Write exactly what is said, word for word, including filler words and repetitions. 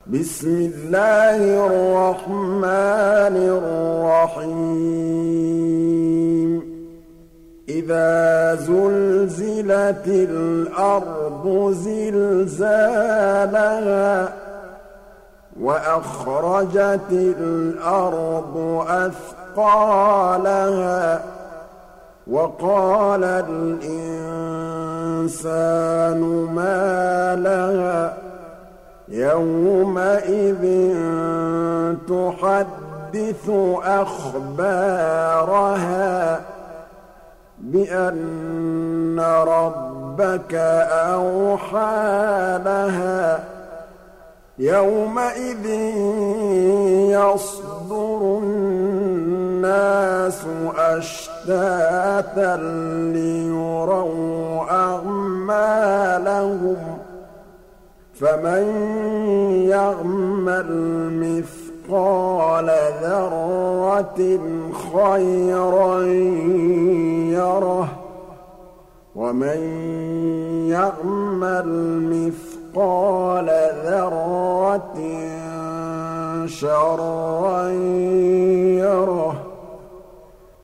بسم الله الرحمن الرحيم إذا زلزلت الأرض زلزالها وأخرجت الأرض أثقالها وقال الإنسان ما لها يومئذ تحدث أخبارها بأن ربك أوحى لها يومئذ يصدر الناس أشتاتا ليروا أعمالهم فمن يعمل مثقال ذرة خيرا يره ومن يعمل مثقال ذرة شرا يره